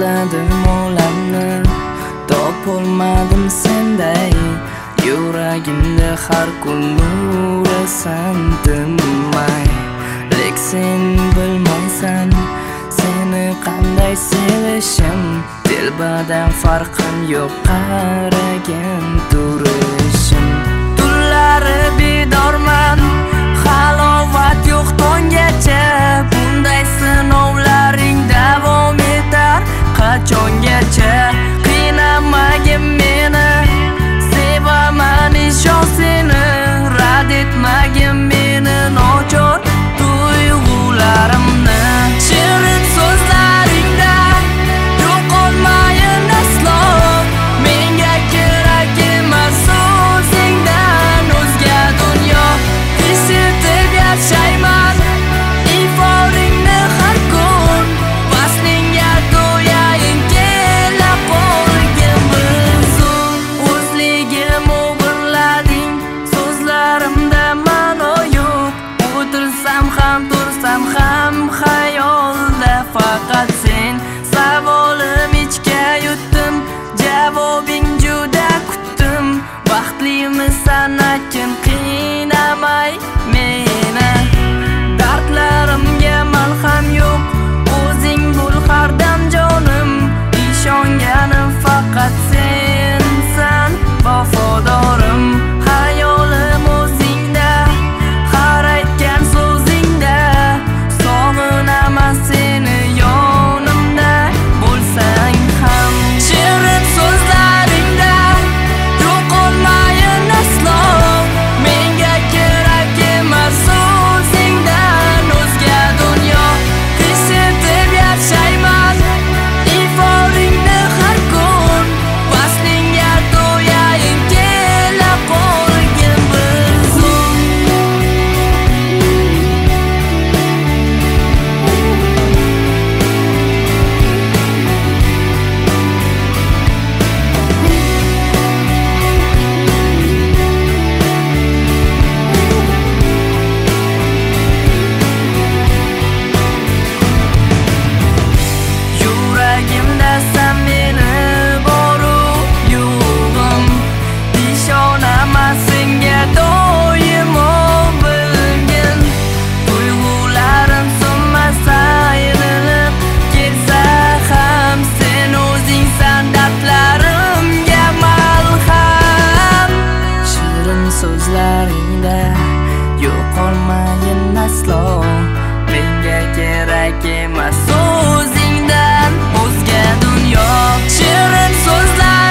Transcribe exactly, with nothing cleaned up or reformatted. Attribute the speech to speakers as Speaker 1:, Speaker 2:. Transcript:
Speaker 1: Izladim olamni, topolmadim senday. Yuragimda har kun nurasan tinmay. Lek sen bilmaysan, seni qanday sevishim. Dilbadan farqim yo'q qaragan turishim. Tunlari bedorman, halovat yo'q tonggacha. Bunday sinovlaring davom etar qachongacha? Qiynamagin meni, sevaman ishon seni. Rad etmagin meni nochor tuyg'ularimni. Shirin so'zlaringda yo'qolmayin aslo. Menga kerak emas so'zingdan o'zga dunyo. His etib yashayman iforingni har kun. Vaslingga to'yayin kela qolgin bizun. O'zligim o'g'irlading, so'zlarimda ma'no yo'q. O'tirsam ham tursam ham xayolda faqat sen. Savolim ichga yutdim, javobing juda kutdim. Baxtlimisan akin qiynamay meni. Dardlarimga malham yo'q, o'zing bo'l har dam jonim. Ishonganim faqat sensan vafodorim. Hayolim o'zingda, har aytgan so'zingda. Sog'inaman seni yonimda bo'lsang ham. Shirin so'zlaringda yo'qolmayin aslo. Menga kerak emas so'zingdan o'zga dunyo. His etib yashayman iforingni har kun. Vaslingga to'yayin kela qolgin bizun. Yuragimda sen meni boru yo'g'im. Ishonaman senga doimo bilgin. Tuyg'ularim so'nmasa ayrilib ketsa ham. Sen o'zingsan dardlarimga malham. Shirin so'zlaringda yo'qolmayin aslo. Menga kerak emas so'zingdan o'zga dunyo. Shirin so'zlar